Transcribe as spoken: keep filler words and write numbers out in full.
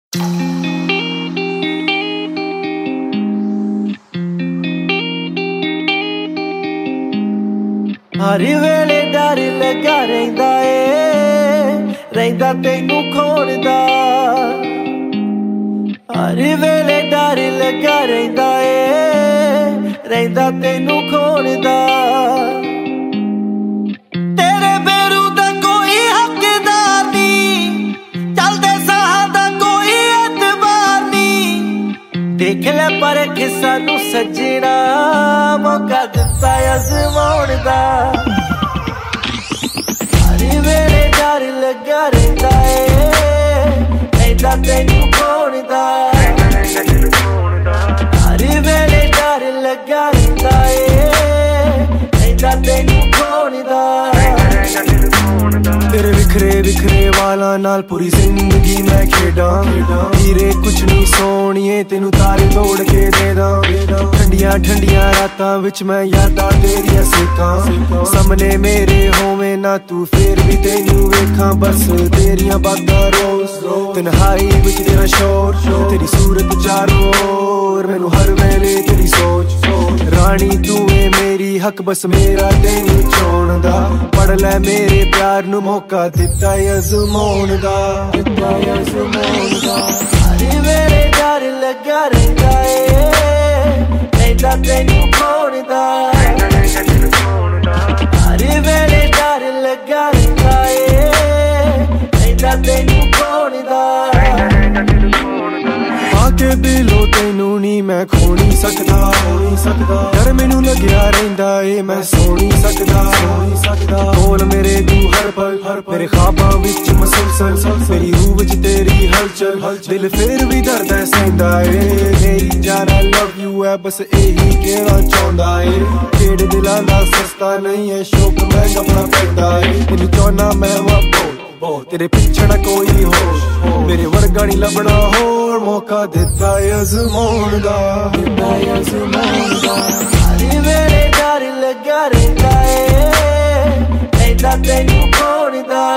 हर वेले डर लगा रहिंदा ए रहिंदा तैनू खोण दा हर वेले डर लगा रहिंदा ए रहिंदा तैनू खोण दा तेरे बेरू दा कोई हकदार नी चलदे साह दा कोई एतबार नी देख ले परख सानू सजना मौका दिता अज़माउण दा हर वेले डर लगा रहिंदा ए रहिंदा तैनू खोण दा हर वेले डर लगा रहिंदा ए रहिंदा तैनू खोण दा तेरे विखरे विखरे वाला नाल पूरी जिंदगी मैं खेडा हीरे कुछ नहीं सोनिए तेनू तारे तोड़ के दे दा ठंडिया ठंडिया रातां विच मैं यादां तेरियां सेकां सामने मेरे होवे ना तू फिर भी तेनू वेखां बस तेरियां बातां रोज तन्हाई विच तेरा शोर तेरी सूरत चारों ओर मैनू हर वेले तेरी सोच रानी तू है मेरी हक बस मेरा तेनू चोण दा पढ़ ले मेरे प्यार नू मौका दिता अज़माउण दा दिता अज़माउण दा हर वेले डर लगा रहिंदा ए रहिंदा तैनू खोण दा हर वेले डर लगा रहिंदा ए रहिंदा तैनू खोण दा आके दिलों तैनू नी मैं खो नहीं सकदा सकदा डर मैनू लग्या रहिंदा ए मैं सो नहीं सकदा सकदा बोल मेरे तू हर पल हर मेरे ख्वाबां विच मसलसल मेरी रूह विच तेरी हलचल दिल फिर भी दर्द है सहिंदा ए मेरी जान आई लव यू है बस यही कहना चाहुंदा ए केड़े दिलां दा सस्ता नहीं है शौक महंगा बड़ा पैंदा ए तेनू चाहना मैं वा बोल तेरे पिछे ना कोई हो मेरे वर्गा नहीं लभना होर मौका दिता अज़माउण दा दिता अज़माउण दा हर वेले डर लगा रहिंदा ए रहिंदा तैनू खोण दा